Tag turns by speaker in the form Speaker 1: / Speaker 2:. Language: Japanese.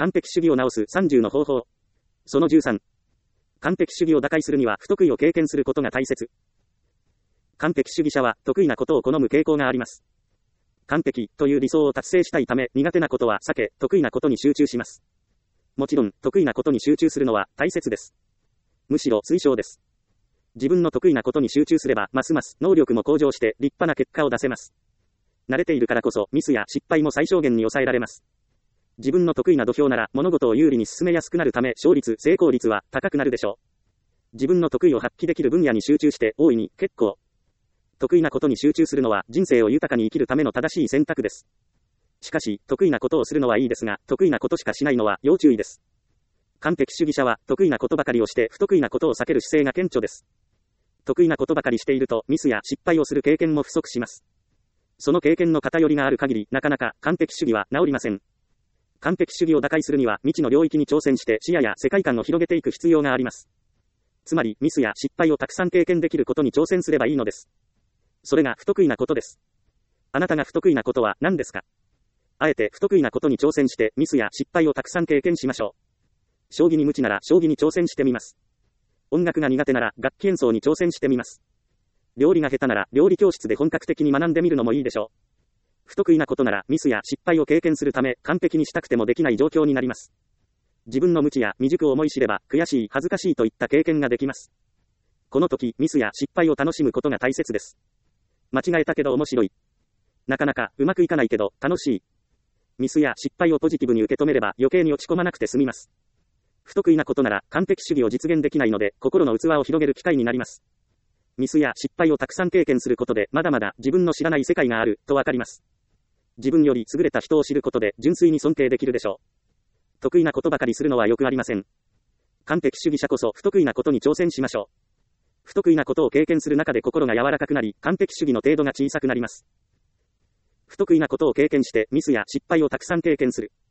Speaker 1: 完璧主義を直す30の方法。その13。完璧主義を打開するには不得意を経験することが大切。完璧主義者は得意なことを好む傾向があります。完璧という理想を達成したいため、苦手なことは避け、得意なことに集中します。もちろん、得意なことに集中するのは大切です。むしろ推奨です。自分の得意なことに集中すれば、ますます能力も向上して立派な結果を出せます。慣れているからこそ、ミスや失敗も最小限に抑えられます。自分の得意な土俵なら、物事を有利に進めやすくなるため、勝率、成功率は高くなるでしょう。自分の得意を発揮できる分野に集中して、大いに、結構。得意なことに集中するのは、人生を豊かに生きるための正しい選択です。しかし、得意なことをするのはいいですが、得意なことしかしないのは要注意です。完璧主義者は、得意なことばかりをして、不得意なことを避ける姿勢が顕著です。得意なことばかりしていると、ミスや失敗をする経験も不足します。その経験の偏りがある限り、なかなか完璧主義は治りません。完璧主義を打開するには、未知の領域に挑戦して視野や世界観を広げていく必要があります。つまり、ミスや失敗をたくさん経験できることに挑戦すればいいのです。それが不得意なことです。あなたが不得意なことは何ですか？あえて不得意なことに挑戦して、ミスや失敗をたくさん経験しましょう。将棋に無知なら将棋に挑戦してみます。音楽が苦手なら楽器演奏に挑戦してみます。料理が下手なら料理教室で本格的に学んでみるのもいいでしょう。不得意なことならミスや失敗を経験するため完璧にしたくてもできない状況になります。自分の無知や未熟を思い知れば悔しい、恥ずかしいといった経験ができます。この時、ミスや失敗を楽しむことが大切です。間違えたけど面白い。なかなかうまくいかないけど楽しい。ミスや失敗をポジティブに受け止めれば余計に落ち込まなくて済みます。不得意なことなら完璧主義を実現できないので、心の器を広げる機会になります。ミスや失敗をたくさん経験することで、まだまだ自分の知らない世界がある、とわかります。自分より優れた人を知ることで、純粋に尊敬できるでしょう。得意なことばかりするのはよくありません。完璧主義者こそ不得意なことに挑戦しましょう。不得意なことを経験する中で心が柔らかくなり、完璧主義の程度が小さくなります。不得意なことを経験して、ミスや失敗をたくさん経験する。